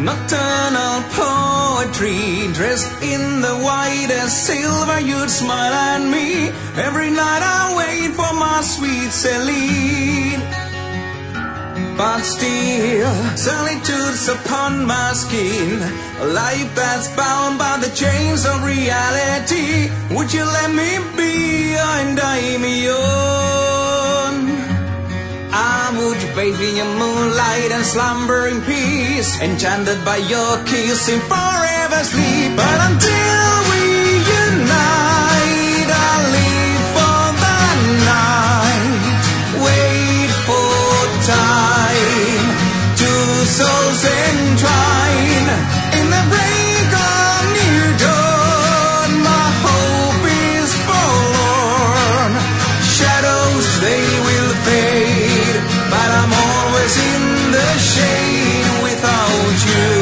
nocturnal poetry, dressed in the whitest silver, you'd smile at me. Every night I wait for my sweet Celine. But still, solitude's upon my skin, a life that's bound by the chains of reality. Would you let me be your daimyon? I would bathe in your moonlight and slumber in peace, enchanted by your kiss in forever sleep. But until we unite, I'll live for the night, wait for time, two souls entwine in the break of new dawn. My hope is forlorn, shadows they will fade, but I'm always in the shade without you.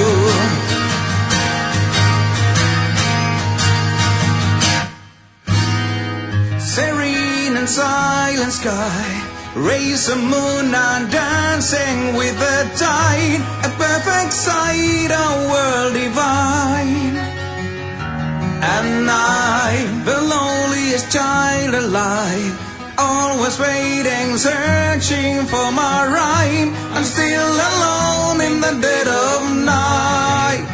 Serene and silent sky, rays of moon are dancing with the tide, a perfect sight, a world divine. And I, the loneliest child alive, always waiting, searching for my rhyme. I'm still alone in the dead of night.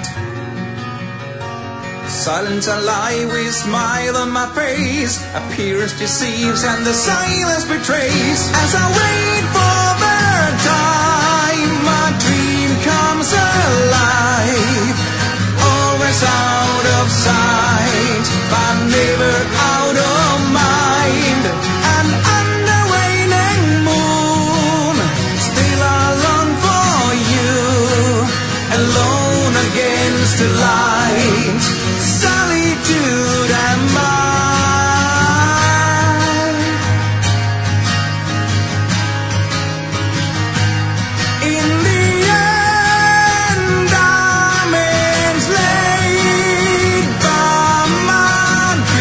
Silence alive with smile on my face, appearance deceives and the silence betrays. As I wait for the time, my dream comes alive. Always out of sight, but never out of mind. And under waning moon, still I long for you, alone against the light, solitude and mine. In the end, I'm enslaved by my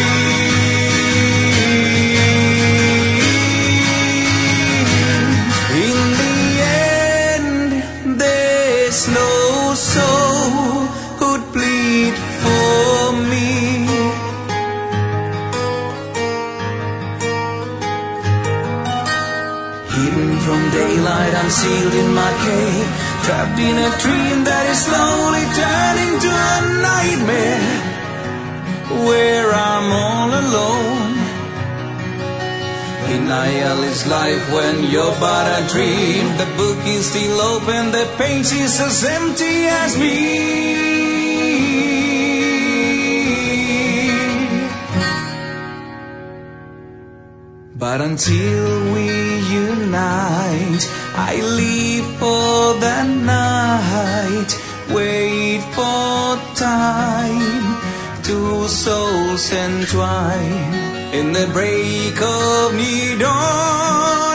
dream. In the end, there's no soul who'd plead for me. Hidden from daylight, I'm sealed in my cave, trapped in a dream that is slowly turning to a nightmare, where I'm all alone. Denial is life when you're but a dream. The book is still open, the page is as empty as me. But until we unite, I live for the night, wait for time, two souls entwine in the break of new dawn.